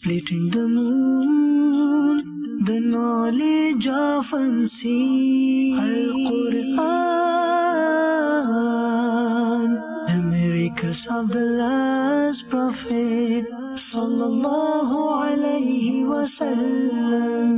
splitting the moon, the knowledge of unseen. Al-Quran, the miracles of the last prophet, sallallahu alayhi wa sallam.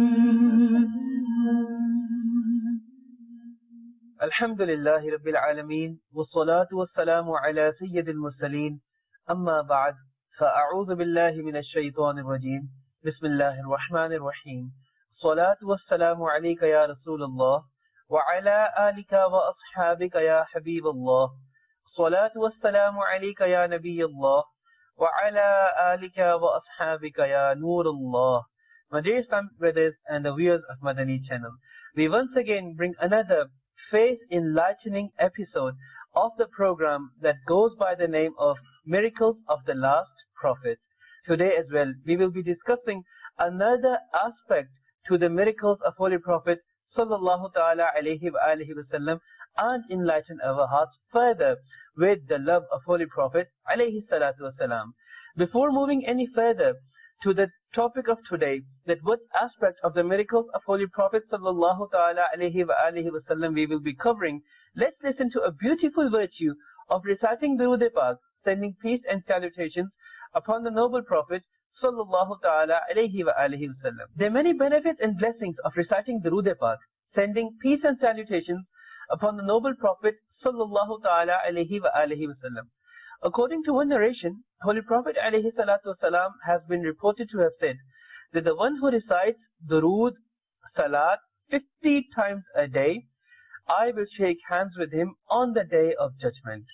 Alhamdulillahi Rabbil Alameen, wassalatu wassalamu ala Sayyidil Mursaleen, amma ba'd, fa'a'udhu billahi minash shaytanir rajeem, bismillahir rahmanir rahim, salatu wassalamu alayka ya Rasulullah, wa ala alika wa ashabika ya Habiballah, salatu wassalamu alayka ya Nabiyallah, wa ala alika wa ashabika ya Nurullah. My dear Islamic brothers and the viewers of Madani channel, we once again bring another faith-enlightening episode of the program that goes by the name of Miracles of the Last Prophet. Today as well, we will be discussing another aspect to the miracles of Holy Prophet sallallahu ta'ala alayhi wa alihi wa sallam, and enlighten our hearts further with the love of Holy Prophet alayhi salatu wa salam. Before moving any further to the topic of today, that what aspect of the miracles of Holy Prophet sallallahu ta'ala alayhi wa alihi wa sallam we will be covering, let's listen to a beautiful virtue of reciting Durood Pak, sending peace and salutations upon the noble Prophet sallallahu ta'ala alayhi wa alihi wa sallam. There are many benefits and blessings of reciting Durood Pak, sending peace and salutations upon the noble Prophet sallallahu ta'ala alayhi wa alihi wa sallam. According to one narration, Holy Prophet alayhi salatu wasalam has been reported to have said that the one who recites Durood Salat 50 times a day, I will shake hands with him on the day of judgment.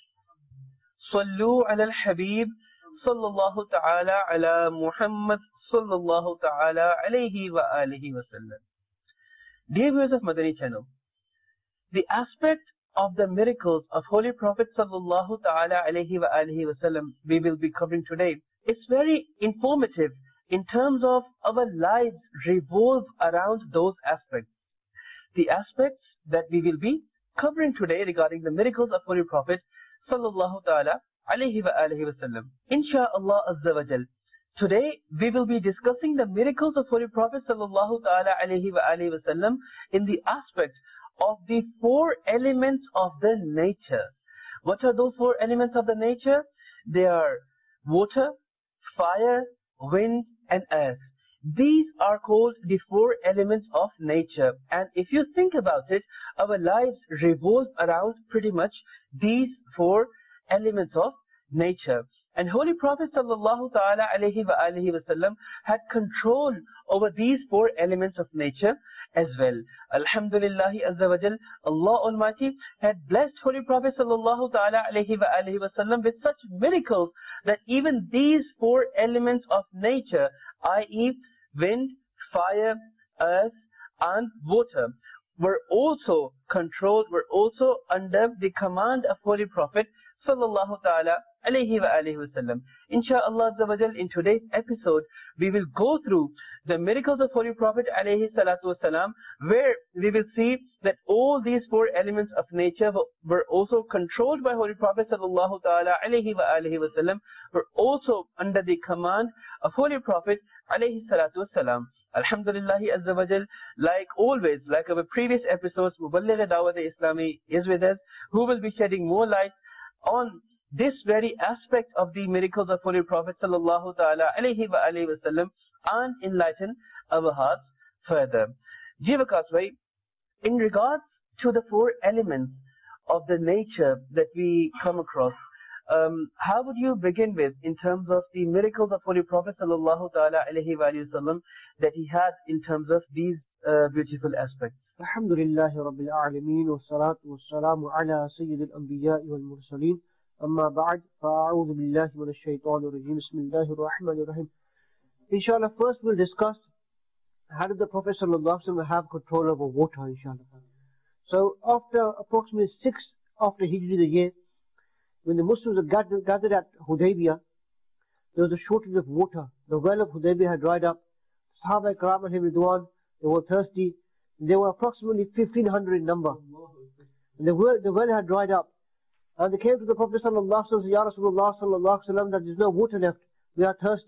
Sallu ala al-Habib sallallahu ta'ala ala Muhammad sallallahu ta'ala alayhi wa alihi wa sallam. Dear viewers of Madani channel, the aspect of the miracles of Holy Prophet sallallahu ta'ala alayhi wa alihi wa sallam we will be covering today. It's very informative in terms of our lives revolve around those aspects. The aspects that we will be covering today regarding the miracles of Holy Prophet sallallahu ta'ala alayhi wa alihi wa sallam. Insha'Allah azza wa jal. Today we will be discussing the miracles of Holy Prophet sallallahu ta'ala alayhi wa alihi wa sallam in the aspect of the four elements of the nature. What are those four elements of the nature? They are water, fire, wind and earth. These are called the four elements of nature. And if you think about it, our lives revolve around pretty much these four elements of nature. And Holy Prophet sallallahu ta'ala alayhi wa alihi wa sallam had control over these four elements of nature as well. Alhamdulillahi azza wa jal, Allah Almighty had blessed Holy Prophet sallallahu ta'ala alayhi wa alihi wa sallam with such miracles that even these four elements of nature, i.e. wind, fire, earth and water, were also controlled, were also under the command of Holy Prophet sallallahu ta'ala alayhi wa alihi wa sallam. Insha'Allah azza wa jal, in today's episode, we will go through the miracles of Holy Prophet alayhi salatu wa salam, where we will see that all these four elements of nature were also controlled by Holy Prophet sallallahu ta'ala alayhi wa alihi wa sallam, were also under the command of Holy Prophet alayhi salatu wa salam. Alhamdulillahi azza wa jal, like always, like our previous episodes, Muballigh Dawat Islami is with us, who will be shedding more light on this very aspect of the miracles of Holy Prophet sallallahu ta'ala alayhi wa alihi wa sallam, and enlighten our hearts further. Jivakaswai, in regards to the four elements of the nature that we come across, how would you begin with in terms of the miracles of Holy Prophet sallallahu ta'ala alayhi wa sallam that he had in terms of these beautiful aspects? Alhamdulillahi Rabbil Alameen, wa salatu wa salamu ala Sayyidil Anbiya'i wal Mursaleen, amma ba'd, fa'a'udhu billahi minash shaytanir rajeem, bismillahir rahmanir rahim. Inshallah, first we'll discuss how did the Prophet sallallahu alaihi wasallam have control over water, inshallah. So after approximately 6 after Hijri the year, when the Muslims were gathered at Hudaybiyah, there was a shortage of water. The well of Hudaybiyah had dried up. Sahaba Ikram alayhim ridwan, they were thirsty. They were approximately 1,500 in number. And the well had dried up. And they came to the Prophet sallallahu alaihi wasallam, Ya Rasulullah sallallahu alaihi wasallam, that there is no water left. We are thirsty.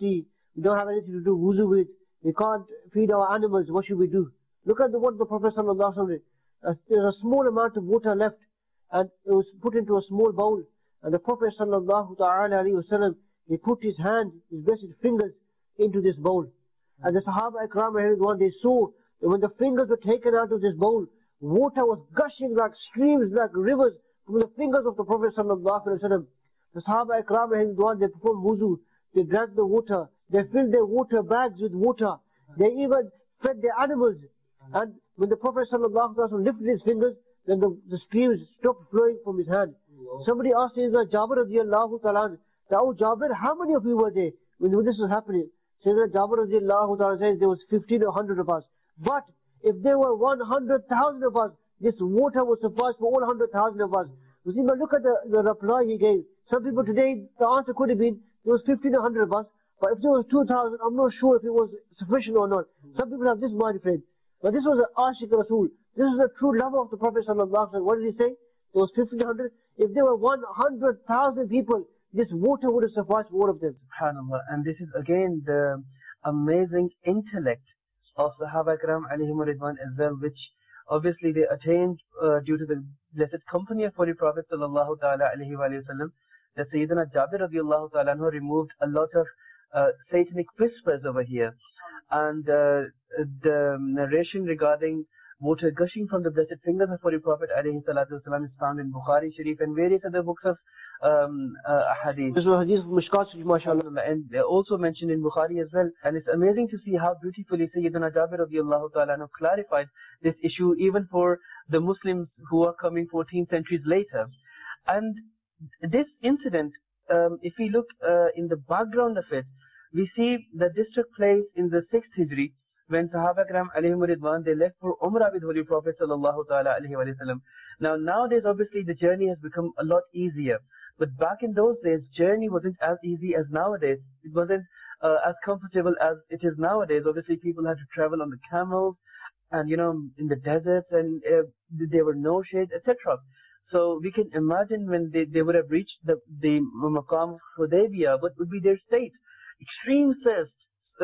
We don't have anything to do wuzu with. We can't feed our animals. What should we do? Look at what the Prophet sallallahu alaihi wasallam did. There's a small amount of water left, and it was put into a small bowl. And the Prophet sallallahu alaihi wasallam, he put his hand, his blessed fingers, into this bowl. And the Sahaba Ikram, they saw that when the fingers were taken out of this bowl, water was gushing like streams, like rivers, from the fingers of the Prophet sallallahu alaihi wasallam. The Sahaba Ikram, they performed wuzu, they drank the water, they filled their water bags with water, they even fed their animals. And when the Prophet sallallahu alaihi wasallam lifted his fingers, then the streams stopped flowing from his hand. Somebody asked Jabir radiallahu ta'ala, "Oh Jabir, how many of you were there when this was happening?" Sayyidina Jabir radiallahu ta'ala says there was 50 or 100 of us. But if there were 100,000 of us, this water would suffice for all 100,000 of us. You see, but look at the reply he gave. Some people today, the answer could have been, there was 50 or 100 of us, but if there was 2,000, I'm not sure if it was sufficient or not. Some people have this mind frame. But this was an Ashiq Rasul. This is a true lover of the Prophet sallallahu alaihi wasallam. What did he say? There was 50 or 100. If there were 100,000 people, this water would have sufficed for all of them. SubhanAllah. And this is again the amazing intellect of Sahaba Ikram alayhim ridwan as well, which obviously they attained due to the blessed company of Holy Prophet sallallahu ta'ala alayhi wa sallam. That Sayyidina Jabir radiallahu ta'ala removed a lot of satanic whispers over here. And the narration regarding water gushing from the blessed fingers of Holy Prophet alayhi salatu wasalam is found in Bukhari Sharif and various other books of hadith. This was hadith of Mishkat Sharif, mashallah. And they're also mentioned in Bukhari as well. And it's amazing to see how beautifully Sayyidina Jabir radiallahu ta'ala clarified this issue even for the Muslims who are coming 14 centuries later. And this incident, if we look in the background of it, we see that this took place in the 6th Hijri, when Sahaba Ikram alayhim ridwan, they left for Umrah with Holy Prophet sallallahu ta'ala alayhi wa sallam. Now nowadays obviously the journey has become a lot easier. But back in those days, journey wasn't as easy as nowadays. It wasn't as comfortable as it is nowadays. Obviously people had to travel on the camels and in the deserts, and there were no shades, etc. So we can imagine when they would have reached the Maqam of Hudaybiyah, what would be their state? Extreme thirst,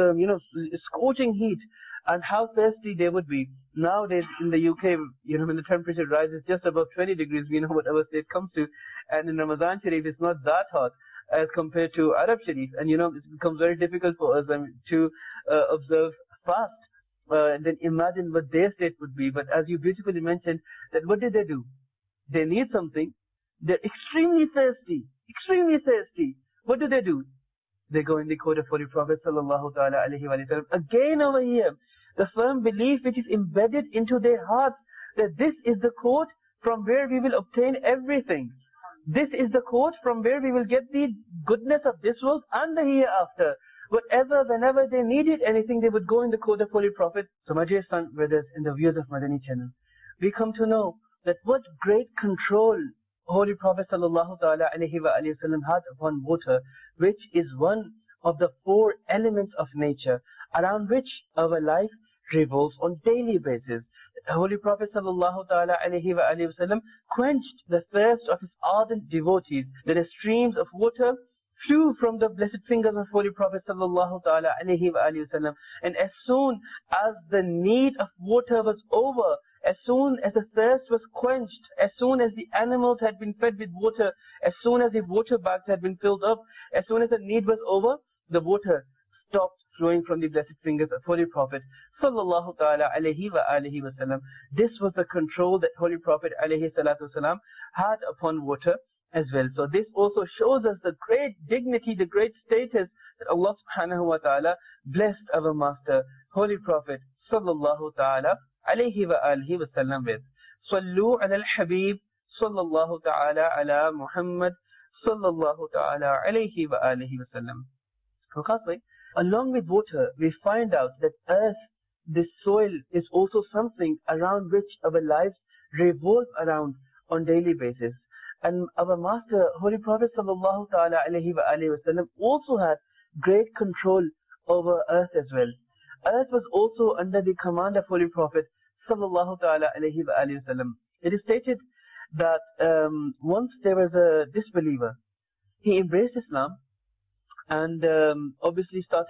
scorching heat, and how thirsty they would be. Nowadays in the UK, when the temperature rises just above 20 degrees, we know what our state comes to. And in Ramadan Sharif, it's not that hot as compared to Arab Sharif. And it becomes very difficult for us to observe fast. And then imagine what their state would be. But as you beautifully mentioned, that what did they do? They need something. They're extremely thirsty. Extremely thirsty. What do? They go in the court of Holy Prophet sallallahu ta'ala alayhi wa sallam. Again over here, the firm belief which is embedded into their hearts that this is the court from where we will obtain everything. This is the court from where we will get the goodness of this world and the hereafter. Whenever they needed anything, they would go in the court of Holy Prophet. So my dear son, brothers, in the viewers of Madani channel, we come to know that what great control Holy Prophet sallallahu ta'ala alayhi wa sallam had upon water, which is one of the 4 elements of nature around which our life revolves on daily basis. Holy Prophet sallallahu ta'ala alayhi wa sallam quenched the thirst of his ardent devotees. The streams of water flew from the blessed fingers of Holy Prophet sallallahu ta'ala alayhi wa sallam. And as soon as the need of water was over, as soon as the thirst was quenched, as soon as the animals had been fed with water, as soon as the water bags had been filled up, as soon as the need was over, the water stopped flowing from the blessed fingers of Holy Prophet sallallahu ta'ala alayhi wa alihi wa sallam. This was the control that Holy Prophet alayhi salatu wasalam had upon water as well. So this also shows us the great dignity, the great status that Allah subhanahu wa ta'ala blessed our master, Holy Prophet sallallahu ta'ala alayhi wa alihi wa sallam with. Sallu ala al-Habib sallallahu ta'ala ala Muhammad sallallahu ta'ala alayhi wa alihi wa sallam. Okay, along with water, we find out that earth, this soil, is also something around which our lives revolve around on daily basis. And our master, Holy Prophet sallallahu ta'ala alayhi wa alihi wa sallam, also had great control over earth as well. Earth was also under the command of Holy Prophet sallallahu ta'ala alayhi wa alihi wa sallam. It is stated that once there was a disbeliever. He embraced Islam and obviously started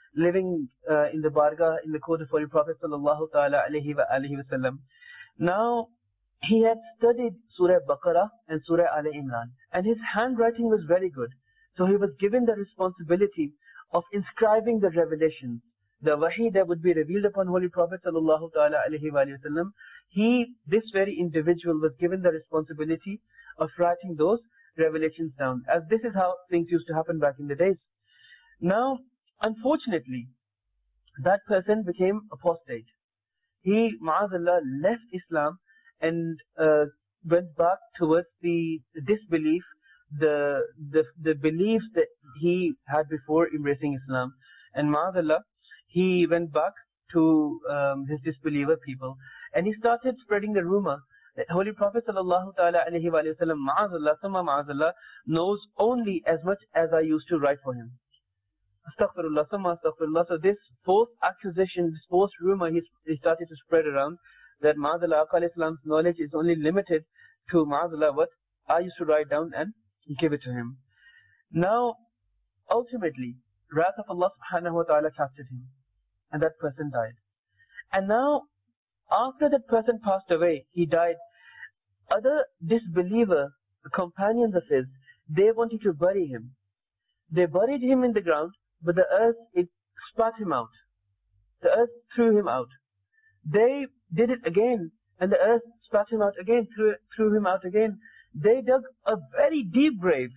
living in the Bargah, in the court of Holy Prophet sallallahu ta'ala alayhi wa alihi wasallam. Now, he had studied Surah Baqarah and Surah Al Imran, and his handwriting was very good. So he was given the responsibility of inscribing the revelations, the wahi that would be revealed upon Holy Prophet sallallahu ta'ala alayhi wa sallam. This very individual was given the responsibility of writing those revelations down, as this is how things used to happen back in the days. Now, unfortunately, that person became apostate. He, ma'azallah, left Islam and went back towards the disbelief, the beliefs that he had before embracing Islam. And ma'azallah, he went back to his disbeliever people, and he started spreading the rumor that Holy Prophet sallallahu ta'ala alayhi wa sallam, ma'azallah, summa ma'azallah, knows only as much as I used to write for him. Astaghfirullah, summa astaghfirullah. So this false accusation, this false rumor, he started to spread around, that ma'azallah, Aqā alayhi salam's knowledge is only limited to ma'azallah what I used to write down and give it to him. Now, ultimately, wrath of Allah subhanahu wa ta'ala captured him, and that person died. And now, after that person passed away, he died, other disbeliever companions of his, they wanted to bury him. They buried him in the ground, but the earth, it spat him out. The earth threw him out. They did it again, and the earth spat him out again, threw him out again. They dug a very deep grave,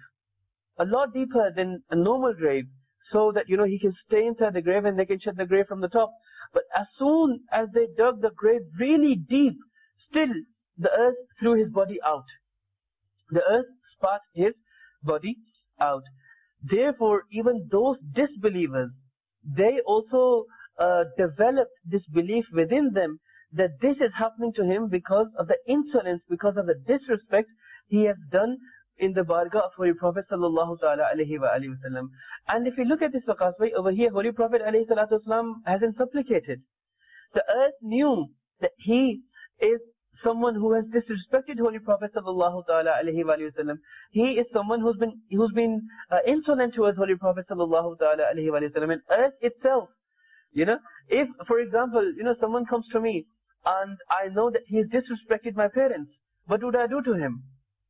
a lot deeper than a normal grave, so that, he can stay inside the grave and they can shut the grave from the top. But as soon as they dug the grave really deep, still the earth threw his body out. The earth spat his body out. Therefore, even those disbelievers, they also developed this belief within them that this is happening to him because of the insolence, because of the disrespect he has done in the Bargah of Holy Prophet sallallahu ta'ala alayhi wa alihi wasallam. And if you look at this Waqas bhai, over here, Holy Prophet alayhi salatu wasalam hasn't supplicated. The earth knew that he is someone who has disrespected Holy Prophet sallallahu ta'ala alayhi wa alihi wasallam. He is someone who's been insolent towards Holy Prophet sallallahu ta'ala alayhi wa alihi wasallam. And earth itself, if, for example, someone comes to me and I know that he has disrespected my parents, what would I do to him?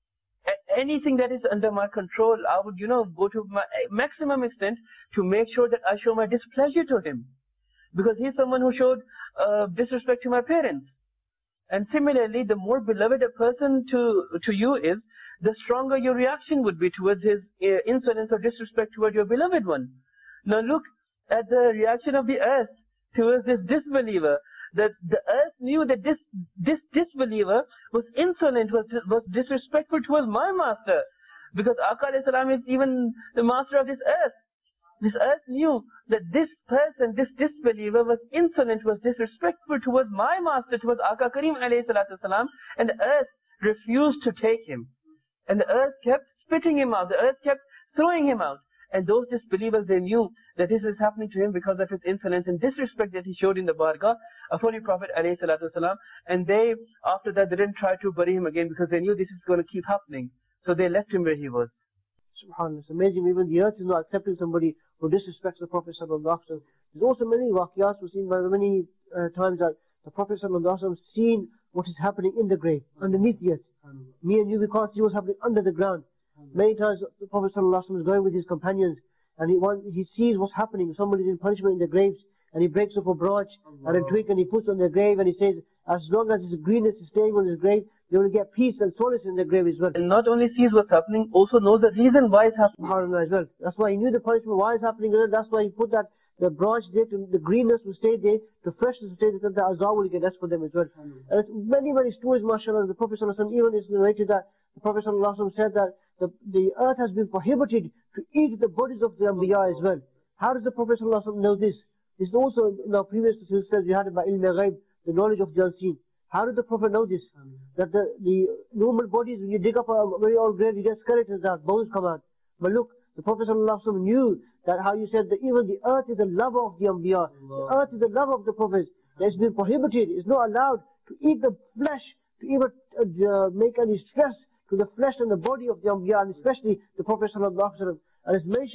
Anything that is under my control, I would, go to my maximum extent to make sure that I show my displeasure to him. Because he's someone who showed disrespect to my parents. And similarly, the more beloved a person to you is, the stronger your reaction would be towards his insolence or disrespect toward your beloved one. Now look at the reaction of the earth towards this disbeliever. That the earth knew that this disbeliever was insolent, was disrespectful towards my master. Because Aqā alayhi salam is even the master of this earth. This earth knew that this person, this disbeliever, was insolent, was disrespectful towards my master, towards Aqā Kareem alayhi salatu salam, and the earth refused to take him. And the earth kept spitting him out, the earth kept throwing him out. And those disbelievers, they knew that this is happening to him because of his insolence and disrespect that he showed in the Bargah of Holy Prophet alayhi salatu salam. And they, after that, they didn't try to bury him again because they knew this is going to keep happening. So they left him where he was. SubhanAllah, it's amazing. Even the earth is not accepting somebody who disrespects the Prophet sallallahu alaihi wasallam. There's also many waqiyas we've seen by many times that the Prophet sallallahu alaihi wasallam seen what is happening in the grave, underneath the earth. Me and you, we can't see what's happening under the ground. Many times the Prophet sallallahu alaihi wasallam is going with his companions and he sees what's happening. Somebody's in punishment in the graves and he breaks off a branch and a twig and he puts on their grave and he says, as long as his greenness is staying on his grave, they will get peace and solace in their grave as well. And not only sees what's happening, also knows the reason why it's happening. As well. That's why he knew the punishment, why it's happening. That's why he put the branch there, the greenness will stay there, the freshness will stay there, the azar will get less for them as well. And it's many, many stories, mashallah. The Prophet sallallahu alaihi wasallam, even is narrated that the Prophet sallallahu alaihi wasallam said that the earth has been prohibited to eat the bodies of the Anbiya as well. How does the Prophet sallallahu alaihi wasallam know this? This is also in our previous sisters we had about ilm al-ghaib, the knowledge of the unseen. How did the Prophet know this? That the normal bodies, when you dig up a very old grave, you get skeletons out, bones come out. But look, the Prophet ﷺ knew that how you said that even the earth is the lover of the Anbiya. The earth is the lover of the Prophets. It's been prohibited. It's not allowed to eat the flesh, to even make any stress to the flesh and the body of the Anbiya, and especially the Prophet ﷺ. And it's mentioned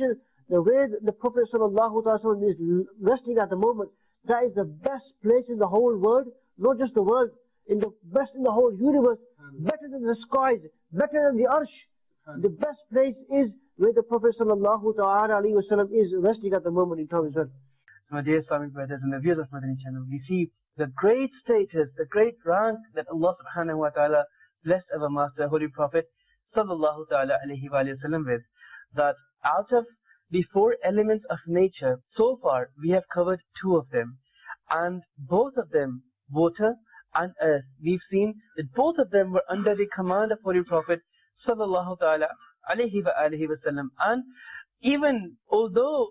the way the Prophet sallallahu alaihi wasallam is resting at the moment, that is the best place in the whole world, not just the world, in the best in the whole universe, better than the skies, better than the arsh. The best place is where the Prophet sallallahu alaihi wasallam is resting at the moment in time as well. My dear Islamic brothers and the viewers of Madani channel, we see the great status, the great rank that Allah subhanahu wa ta'ala blessed our Master, Holy Prophet sallallahu ta'ala alayhi wa sallam with, that out of the four elements of nature, so far we have covered two of them, and both of them, water and earth, we've seen that both of them were under the command of Holy Prophet sallallahu ta'ala alayhi wa sallam. And even although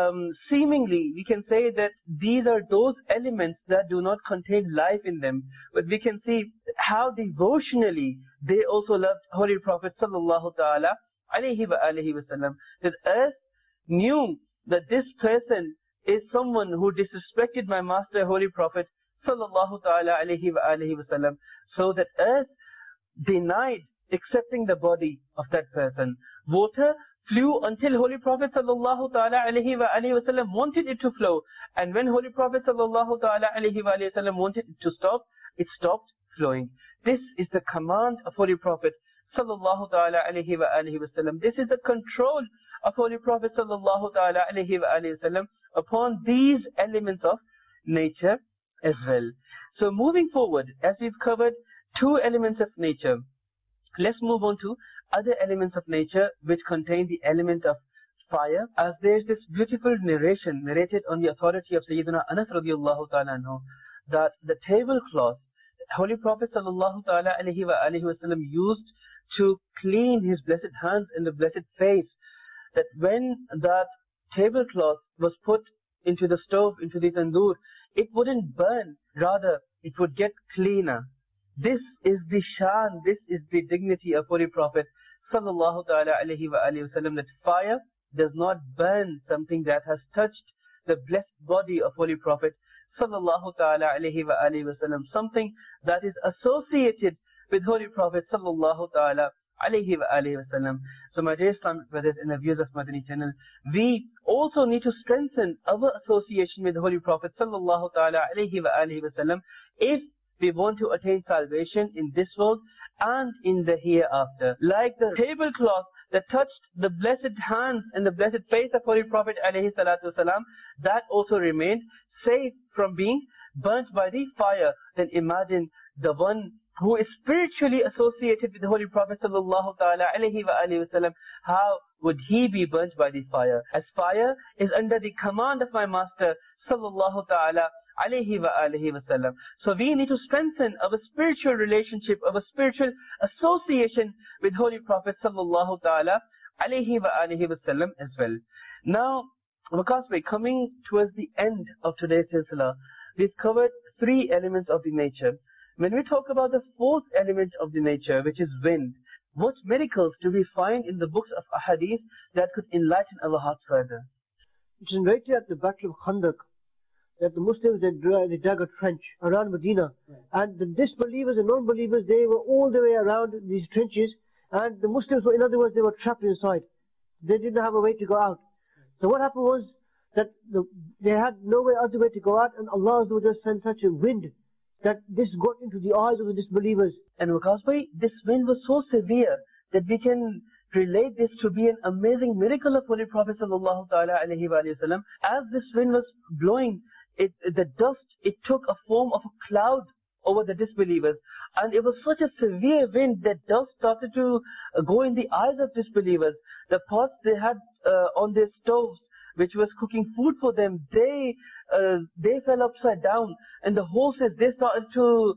seemingly we can say that these are those elements that do not contain life in them, but we can see how devotionally they also loved Holy Prophet sallallahu ta'ala alayhi wa sallam. That earth knew that this person is someone who disrespected my Master, Holy Prophet sallallahu ta'ala alayhi wa sallam, so that earth denied accepting the body of that person. Water flew until Holy Prophet sallallahu ta'ala alayhi wa sallam wanted it to flow, and when Holy Prophet sallallahu ta'ala alayhi wa sallam wanted it to stop, it stopped flowing. This is the command of Holy Prophet sallallahu ta'ala alayhi wa sallam. This is the control of Holy Prophet sallallahu ta'ala alayhi wa sallam upon these elements of nature as well. So moving forward, as we've covered two elements of nature, let's move on to other elements of nature which contain the element of fire. As there's this beautiful narration narrated on the authority of Sayyidina Anas radiallahu ta'ala anhu, that the tablecloth Holy Prophet sallallahu ta'ala alayhi wa sallam used to clean his blessed hands and the blessed face, that when that tablecloth was put into the stove, into the tandoor, it wouldn't burn, rather it would get cleaner. This is the shan, this is the dignity of Holy Prophet sallallahu ta'ala alayhi wa sallam, that fire does not burn something that has touched the blessed body of Holy Prophet sallallahu ta'ala alayhi wa sallam, something that is associated with Holy Prophet sallallahu ta'ala alayhi wa sallam. So my dear Islamic brothers and the viewers of Madani channel, we also need to strengthen our association with Holy Prophet sallallahu ta'ala alayhi wa sallam if we want to attain salvation in this world and in the hereafter. Like the tablecloth that touched the blessed hands and the blessed face of Holy Prophet alayhi salatu wasalam, that also remained safe from being burnt by the fire. Then imagine the one who is spiritually associated with the Holy Prophet sallallahu ta'ala alayhi wa sallam, how would he be burnt by the fire? As fire is under the command of my Master sallallahu ta'ala alayhi wa sallam. So we need to strengthen our spiritual relationship, our spiritual association with Holy Prophet sallallahu ta'ala alayhi wa sallam as well. Now, because we're coming towards the end of today's silsila, we've covered three elements of the nature. When we talk about the fourth element of the nature, which is wind, what miracles do we find in the books of ahadith that could enlighten our hearts further? It's narrated at the Battle of Khandaq that the Muslims, they dug a trench around Medina, and the disbelievers and non-believers, they were all the way around these trenches, and the Muslims were, in other words, they were trapped inside. They didn't have a way to go out. So what happened was that they had no other way to go out, and Allah just sent such a wind that this got into the eyes of the disbelievers. And Waqas bhai, this wind was so severe that we can relate this to be an amazing miracle of Holy Prophet sallallahu ta'ala alayhi wa sallam. As this wind was blowing, the dust, it took a form of a cloud over the disbelievers. And it was such a severe wind that dust started to go in the eyes of disbelievers. The pots they had on their stoves, which was cooking food for them, they fell upside down, and the horses, they started to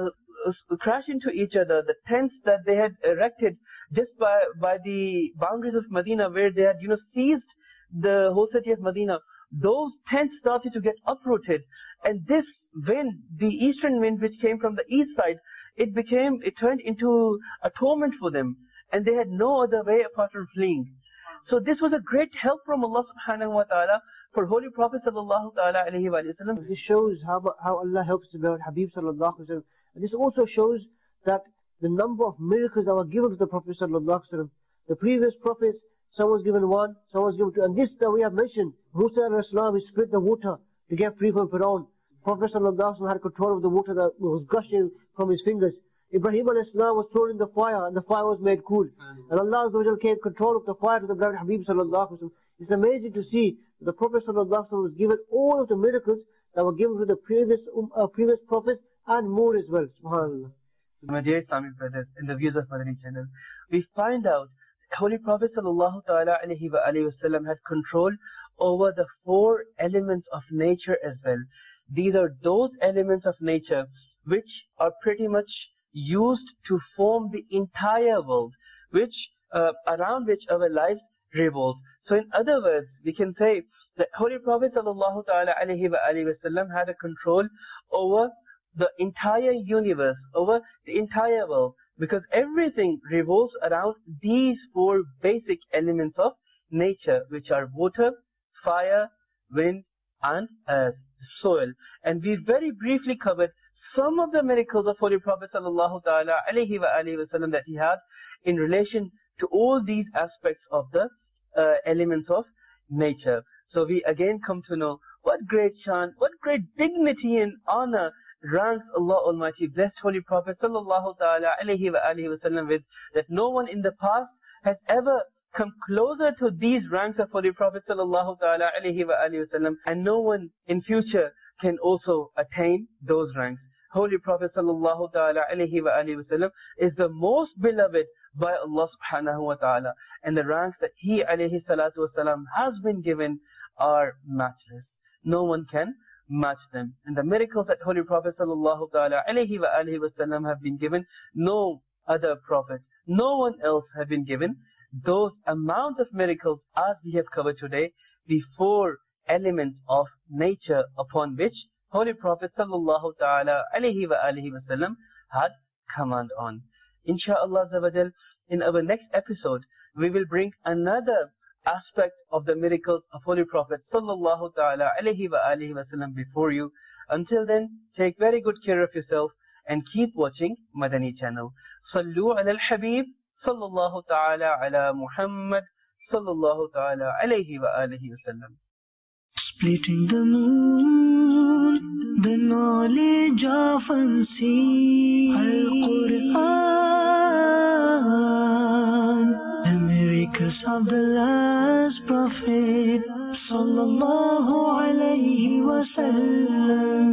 crash into each other. The tents that they had erected just by the boundaries of Medina, where they had seized the whole city of Medina, those tents started to get uprooted. And this wind, the eastern wind which came from the east side, it turned into a torment for them, and they had no other way apart from fleeing. So this was a great help from Allah subhanahu wa ta'ala for Holy Prophet sallallahu ta'ala alayhi wa sallam. This shows how Allah helps the Lord Habib sallallahu alayhi wa sallam. And this also shows that the number of miracles that were given to the Prophet sallallahu alayhi wa sallam. The previous prophets, some was given one, some was given two. And this that we have mentioned, Musa al-Islam, he split the water to get free from Fir'aun. Prophet ﷺ had control of the water that was gushing from his fingers. Ibrahim al-Islam was thrown in the fire, and the fire was made cool. And Allah gave control of the fire to the beloved Habib ﷺ. It's amazing to see that the Prophet ﷺ was given all of the miracles that were given to the previous prophets and more as well. SubhanAllah. My dear Islamic brothers, in the views of Madani channel, we find out that Holy Prophet sallallahu ta'ala alayhi wa alayhi wa sallam had control over the 4 elements of nature as well. These are those elements of nature which are pretty much used to form the entire world, which around which our lives revolve. So in other words, we can say that Holy Prophet sallallahu ta'ala alayhi wa alayhi wa sallam had a control over the entire universe, over the entire world, because everything revolves around these 4 basic elements of nature, which are water, fire, wind, and earth, soil. And we very briefly covered some of the miracles of Holy Prophet sallallahu ta'ala alayhi wa alihi wa sallam that he had in relation to all these aspects of the elements of nature. So we again come to know what great shine, what great dignity and honor ranks Allah Almighty blessed Holy Prophet sallallahu ta'ala alayhi wa alihi wa sallam with, that no one in the past has ever come closer to these ranks of Holy Prophet sallallahu ta'ala alayhi wa alihi wa sallam, and no one in future can also attain those ranks. Holy Prophet sallallahu ta'ala alayhi wa alihi wa sallam is the most beloved by Allah subhanahu wa ta'ala, and the ranks that he alayhi salatu wasalam has been given are matchless. No one can match them. And the miracles that Holy Prophet sallallahu ta'ala alayhi wa alihi wa sallam have been given, no other prophet, no one else have been given those amount of miracles as we have covered today, the 4 elements of nature upon which Holy Prophet sallallahu ta'ala alayhi wa alihi wa sallam had command on. Insha'Allah Zawajal, in our next episode, we will bring another aspect of the miracles of Holy Prophet sallallahu ta'ala alayhi wa alihi wa sallam before you. Until then, take very good care of yourself and keep watching Madani channel. Sallu ala al-Habib sallallahu ta'ala ala Muhammad sallallahu ta'ala alayhi wa alihi wa sallam. Splitting the moon, the knowledge of unseen, Al-Quran, the miracles of the last prophet sallallahu alayhi wa sallam.